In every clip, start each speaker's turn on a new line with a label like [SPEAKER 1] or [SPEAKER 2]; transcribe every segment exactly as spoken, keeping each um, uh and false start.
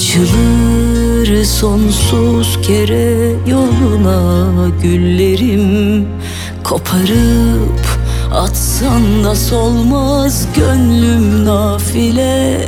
[SPEAKER 1] Açılır sonsuz kere yoluna güllerim. Koparıp atsan da solmaz gönlüm nafile.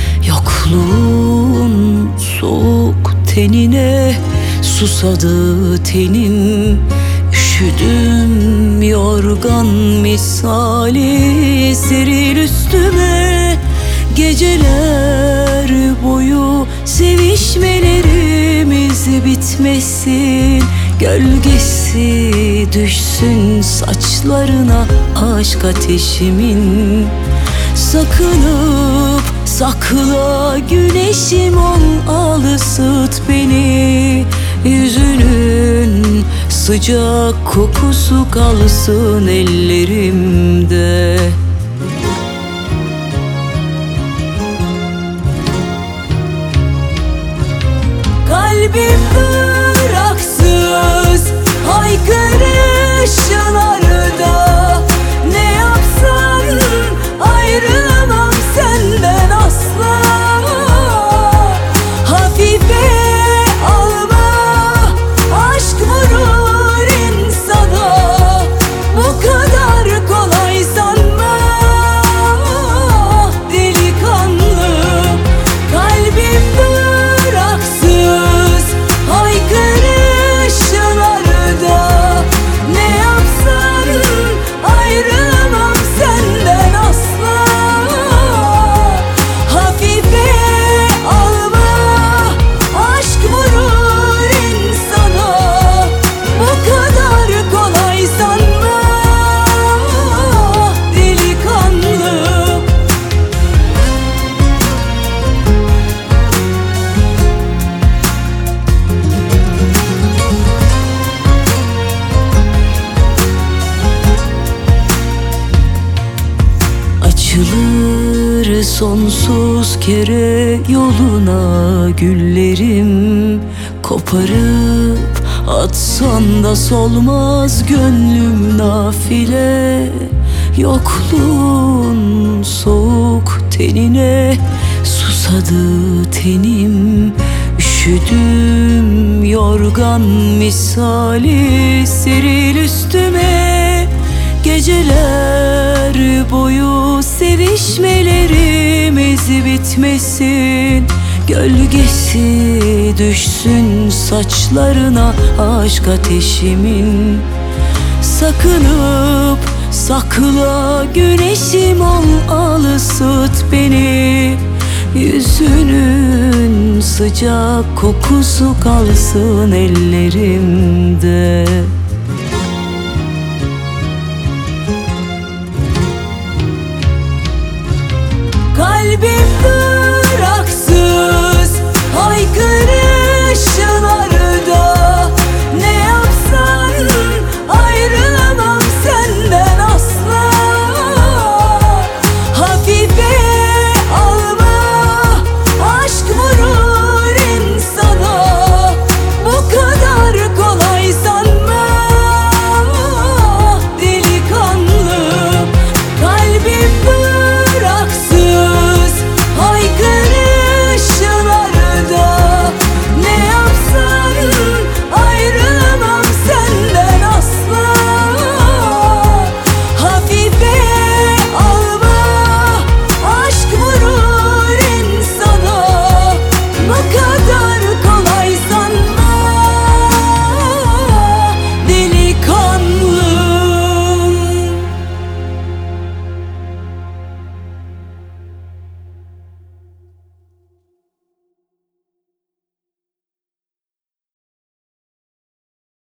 [SPEAKER 1] Yokluğun soğuk tenine susadı tenim. Üşüdüm yorgan misali seril üstüme. Geceler boyu sevişmelerimiz bitmesin. Gölgesi düşsün saçlarına aşk ateşimin. Sakınıp sakla güneşim ol, al ısıt beni. Yüzünün sıcak kokusu kalsın ellerimde. Kalbim bıraksız haykırışlarda. Ne yapsan ayrılamam senden asla. Hafife alma, aşk vurur insana. Bu kadar kolay sanma delikanlı. Kalbim bıraksız haykırışlarda. Ne yapsan ayrılamam senden asla. Hafife alma, aşk vurur insana. Bu kadar kolay sanma delikanlı. Açılır sonsuz kere yoluna güllerim. Koparıp atsan da solmaz gönlüm nafile. Yokluğun soğuk tenine susadı tenim. Üşüdüm yorgan misali seril üstüme. Geceler boyu sevişmelerimiz bitmesin. Gölgesi düşsün saçlarına aşk ateşimin. Sakınıp sakla güneşim ol, al ısıt beni. Yüzünün sıcak kokusu kalsın ellerim.